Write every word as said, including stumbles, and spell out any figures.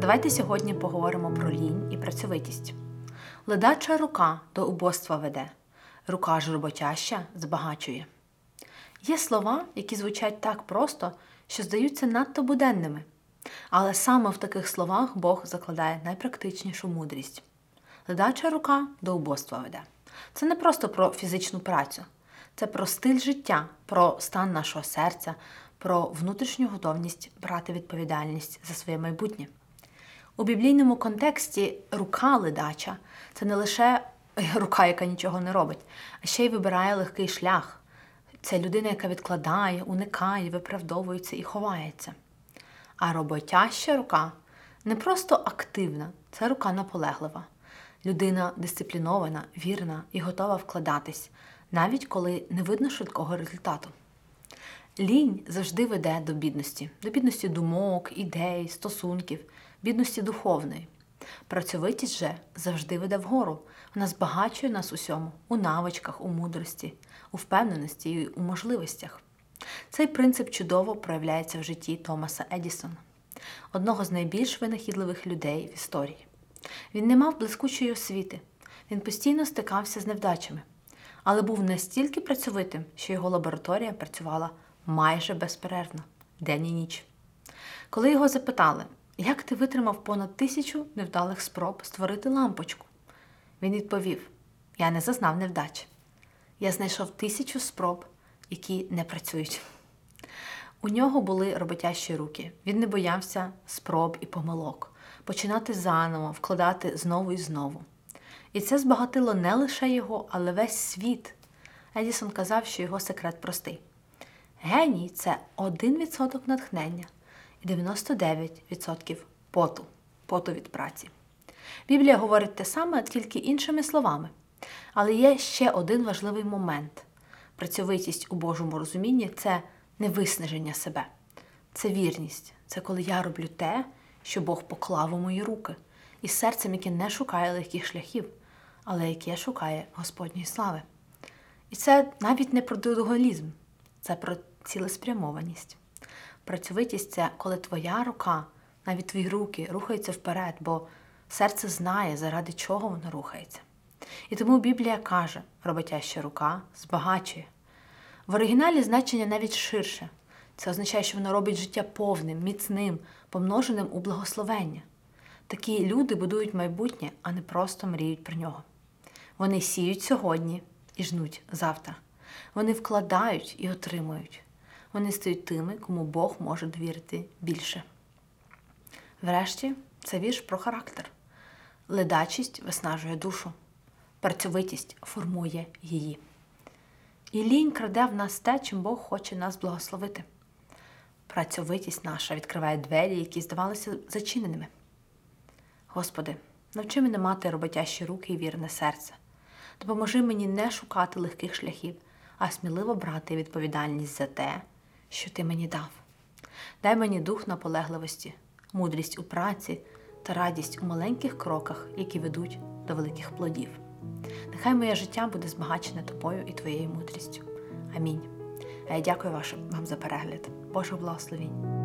Давайте сьогодні поговоримо про лінь і працьовитість. Ледача рука до убоства веде, рука ж роботяща збагачує. Є слова, які звучать так просто, що здаються надто буденними. Але саме в таких словах Бог закладає найпрактичнішу мудрість. Ледача рука до убоства веде. Це не просто про фізичну працю. Це про стиль життя, про стан нашого серця, про внутрішню готовність брати відповідальність за своє майбутнє. У біблійному контексті рука ледача – це не лише рука, яка нічого не робить, а ще й вибирає легкий шлях. Це людина, яка відкладає, уникає, виправдовується і ховається. А роботяща рука не просто активна, це рука наполеглива. Людина дисциплінована, вірна і готова вкладатись, навіть коли не видно швидкого результату. Лінь завжди веде до бідності. До бідності думок, ідей, стосунків, бідності духовної. Працьовитість же завжди веде вгору. Вона збагачує нас усьому – у навичках, у мудрості, у впевненості і у можливостях. Цей принцип чудово проявляється в житті Томаса Едісона, одного з найбільш винахідливих людей в історії. Він не мав блискучої освіти, він постійно стикався з невдачами, але був настільки працьовитим, що його лабораторія працювала майже безперервно, день і ніч. Коли його запитали, як ти витримав понад тисячу невдалих спроб створити лампочку, він відповів, я не зазнав невдач. Я знайшов тисячу спроб, які не працюють. У нього були роботящі руки. Він не боявся спроб і помилок. Починати заново, вкладати знову і знову. І це збагатило не лише його, але весь світ. Едісон казав, що його секрет простий. Геній – це один відсоток натхнення і дев'яносто дев'ять відсотків поту, поту від праці. Біблія говорить те саме, тільки іншими словами. Але є ще один важливий момент. Працьовитість у Божому розумінні – це не виснаження себе. Це вірність. Це коли я роблю те, що Бог поклав у мої руки. Із серцем, яке не шукає легких шляхів, але яке шукає Господньої слави. І це навіть не про трудоголізм. Це про цілеспрямованість. Працьовитість – це коли твоя рука, навіть твої руки, рухаються вперед, бо серце знає, заради чого воно рухається. І тому Біблія каже, роботяща рука збагачує. В оригіналі значення навіть ширше. Це означає, що воно робить життя повним, міцним, помноженим у благословення. Такі люди будують майбутнє, а не просто мріють про нього. Вони сіють сьогодні і жнуть завтра. Вони вкладають і отримують. Вони стають тими, кому Бог може довірити більше. Врешті, це вірш про характер. Ледачість виснажує душу. Працьовитість формує її. І лінь краде в нас те, чим Бог хоче нас благословити. Працьовитість наша відкриває двері, які здавалися зачиненими. Господи, навчи мене мати роботящі руки і вірне серце. Допоможи мені не шукати легких шляхів, а сміливо брати відповідальність за те, що Ти мені дав. Дай мені дух наполегливості, мудрість у праці та радість у маленьких кроках, які ведуть до великих плодів. Нехай моє життя буде збагачене Тобою і Твоєю мудрістю. Амінь. А я дякую вам за перегляд. Божого благословінь.